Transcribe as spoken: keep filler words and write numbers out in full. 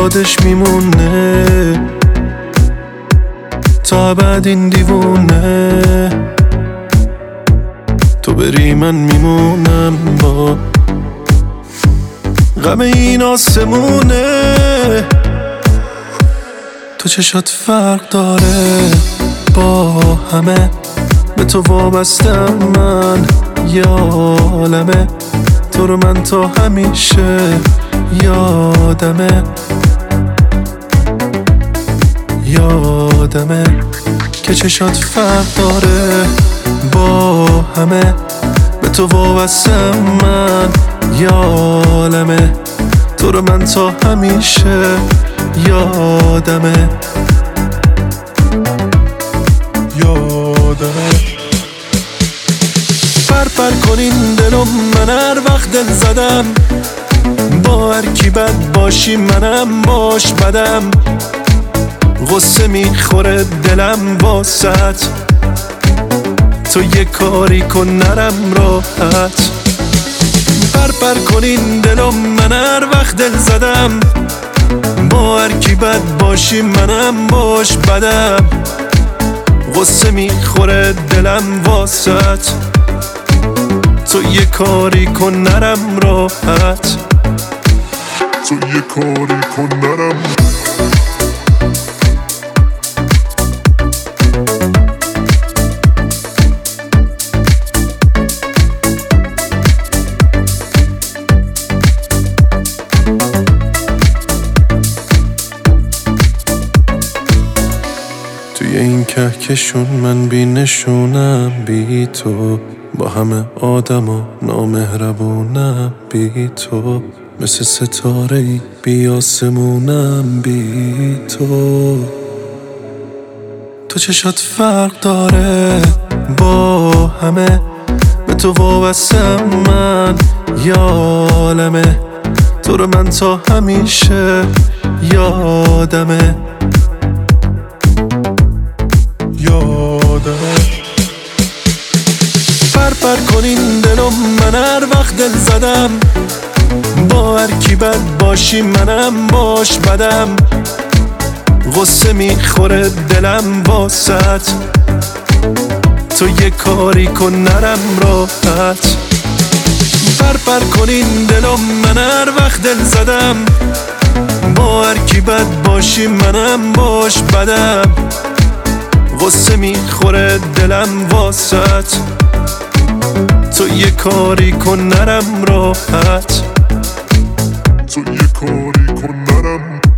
یادش میمونه تا بعد این دیوونه. تو بری من میمونم با غم این آسمونه. تو چشات فرق داره با همه، به تو وابستم من یالمه. تو رو من تا همیشه یادمه، یادمه که چشات فرق داره با همه، به تو وابستم من یالمه. تو رو من تا همیشه یادمه، یادمه. پر پر کنین دلم، من هر وقت دل زدم با هر کی بد باشی منم باش بدم. غصه میخوره دلم واسط، تو یه کاری کن نرم راحت. پر پر کنین دلم، من هر وقت دل زدم با هر کی بد باشی منم باش بدم. غصه میخوره دلم واسط، تو یه کاری کن نرم راحت. تو یه کاری کن نرم. توی این کهکشون من بی نشونم بی تو، با همه آدم و نامهربونم بی تو. مثل ستاره ای بی آسمونم بی تو. تو چشات فرق داره با همه، به تو وابستم من یالمه. تو رو من تا همیشه یادمه، یادمه. پر پر کنین دلم، من هر وقت دل زدم با هر کی بد باشی منم باش بدم. غصه میخوره دلم واسط، تو یه کاری کن نرم راحت. پر پر کنین دلم، من هر وقت دل زدم با هر کی بد باشی منم باش بدم. غصه میخوره دلم واسط، تو یه کاری کن نرم راحت. تو یه کاری کن نرم